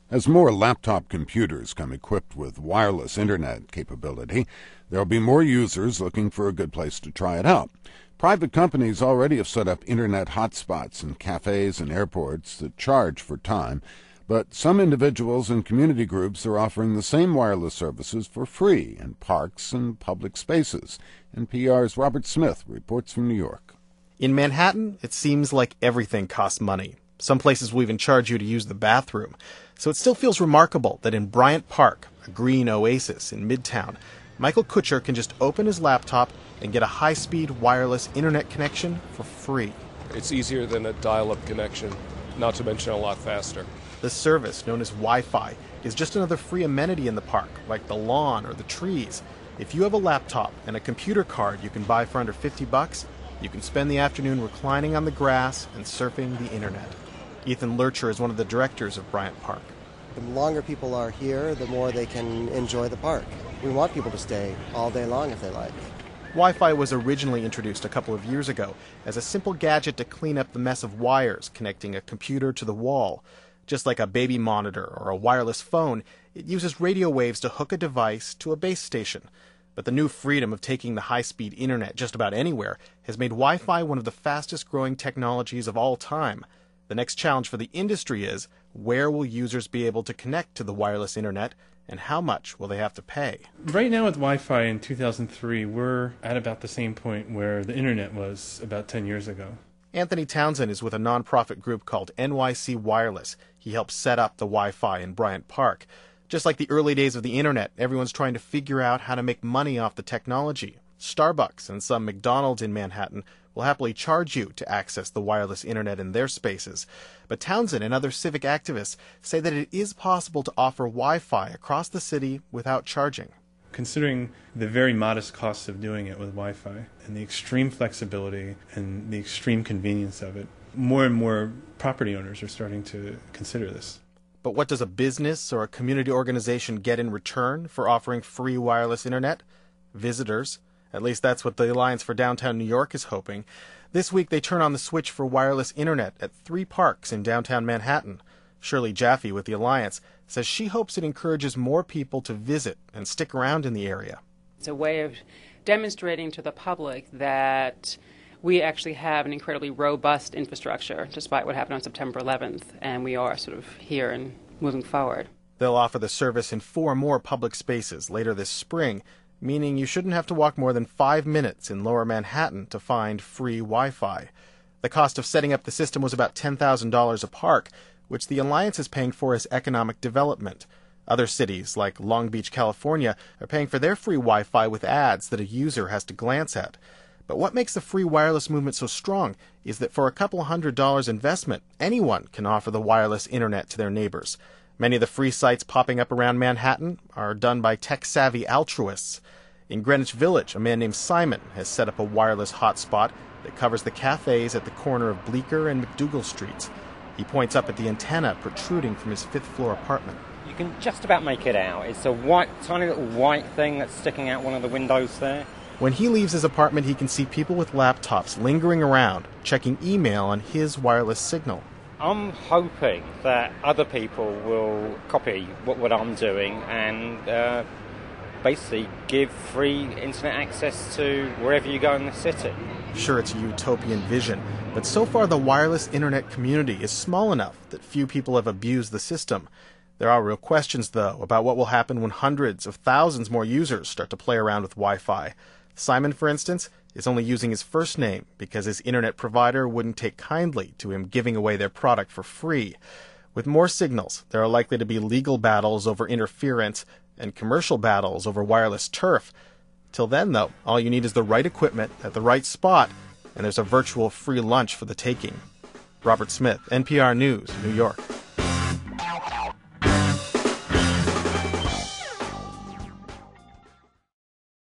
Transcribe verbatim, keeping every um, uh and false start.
As more laptop computers come equipped with wireless internet capability, there will be more users looking for a good place to try it out. Private companies already have set up internet hotspots in cafes and airports that charge for time, but some individuals and community groups are offering the same wireless services for free in parks and public spaces. N P R's Robert Smith reports from New York. In Manhattan, it seems like everything costs money. Some places will even charge you to use the bathroom. So it still feels remarkable that in Bryant Park, a green oasis in Midtown, Michael Kutcher can just open his laptop and get a high-speed wireless internet connection for free. It's easier than a dial-up connection, not to mention a lot faster. This service, known as Wi-Fi, is just another free amenity in the park, like the lawn or the trees. If you have a laptop and a computer card you can buy for under fifty bucks, you can spend the afternoon reclining on the grass and surfing the internet. Ethan Lurcher is one of the directors of Bryant Park. The longer people are here, the more they can enjoy the park. We want people to stay all day long if they like. Wi-Fi was originally introduced a couple of years ago as a simple gadget to clean up the mess of wires connecting a computer to the wall. Just like a baby monitor or a wireless phone, it uses radio waves to hook a device to a base station. But the new freedom of taking the high-speed internet just about anywhere has made Wi-Fi one of the fastest-growing technologies of all time. The next challenge for the industry is, where will users be able to connect to the wireless internet, and how much will they have to pay? Right now with Wi-Fi in two thousand three, we're at about the same point where the internet was about ten years ago. Anthony Townsend is with a nonprofit group called N Y C Wireless. He helped set up the Wi-Fi in Bryant Park. Just like the early days of the internet, everyone's trying to figure out how to make money off the technology. Starbucks and some McDonald's in Manhattan will happily charge you to access the wireless internet in their spaces. But Townsend and other civic activists say that it is possible to offer Wi-Fi across the city without charging. Considering the very modest costs of doing it with Wi-Fi and the extreme flexibility and the extreme convenience of it, more and more property owners are starting to consider this. But what does a business or a community organization get in return for offering free wireless internet? Visitors. At least that's what the Alliance for Downtown New York is hoping. This week they turn on the switch for wireless internet at three parks in downtown Manhattan. Shirley Jaffe with the Alliance says she hopes it encourages more people to visit and stick around in the area. It's a way of demonstrating to the public that we actually have an incredibly robust infrastructure, despite what happened on September eleventh, and we are sort of here and moving forward. They'll offer the service in four more public spaces later this spring, meaning you shouldn't have to walk more than five minutes in Lower Manhattan to find free Wi-Fi. The cost of setting up the system was about ten thousand dollars a park, which the Alliance is paying for as economic development. Other cities, like Long Beach, California, are paying for their free Wi-Fi with ads that a user has to glance at. But what makes the free wireless movement so strong is that for a couple hundred dollars investment, anyone can offer the wireless internet to their neighbors. Many of the free sites popping up around Manhattan are done by tech-savvy altruists. In Greenwich Village, a man named Simon has set up a wireless hotspot that covers the cafes at the corner of Bleecker and McDougal Streets. He points up at the antenna protruding from his fifth-floor apartment. You can just about make it out. It's a white, tiny little white thing that's sticking out one of the windows there. When he leaves his apartment, he can see people with laptops lingering around, checking email on his wireless signal. I'm hoping that other people will copy what, what I'm doing and uh, basically give free internet access to wherever you go in the city. Sure, it's a utopian vision, but so far the wireless internet community is small enough that few people have abused the system. There are real questions, though, about what will happen when hundreds of thousands more users start to play around with Wi-Fi. Simon, for instance, is only using his first name because his internet provider wouldn't take kindly to him giving away their product for free. With more signals, there are likely to be legal battles over interference and commercial battles over wireless turf. Till then, though, all you need is the right equipment at the right spot, and there's a virtual free lunch for the taking. Robert Smith, N P R News, New York.